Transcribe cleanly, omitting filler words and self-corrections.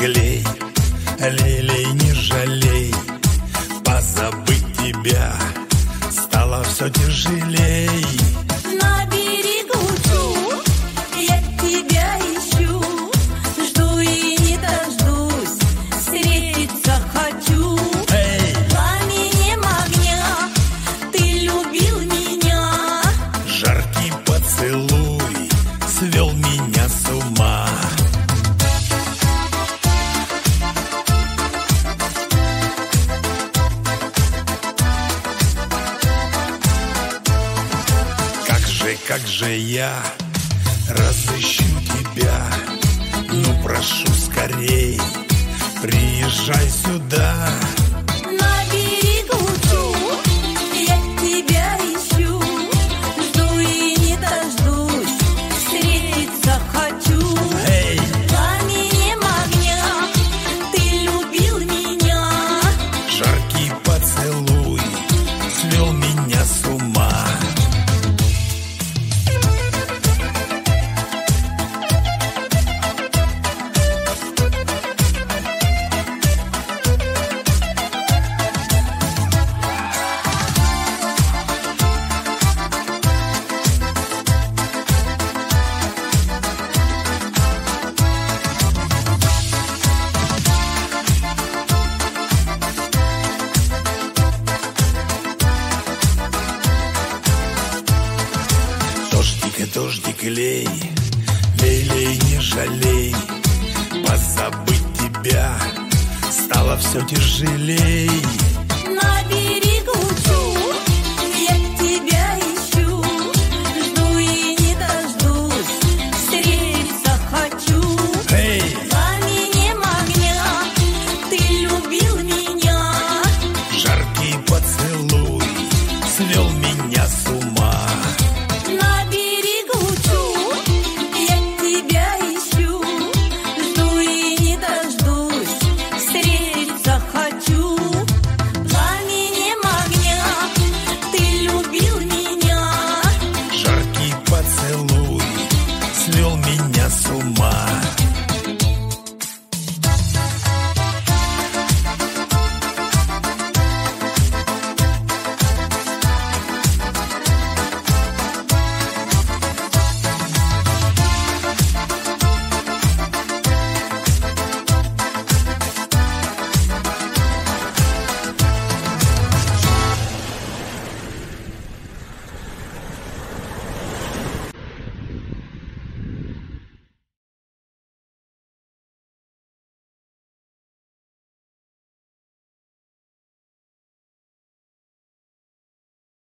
клей, лилей не жалей. Позабыть тебя стало все тяжелей. На берегу чу, я тебя ищу, жду и не дождусь, встретиться хочу. Пламенем огня ты любил меня, Жаркий поцелуй свел меня с ума. Как же я разыщу тебя? Ну прошу скорей, приезжай сюда. на берегу чу, я тебя ищу, жду и не дождусь, встретиться хочу. Пламенем огня ты любил меня, Жаркий поцелуй свел меня с ума. Дождик лей, лей, не жалей. Позабыть тебя стало все тяжелей.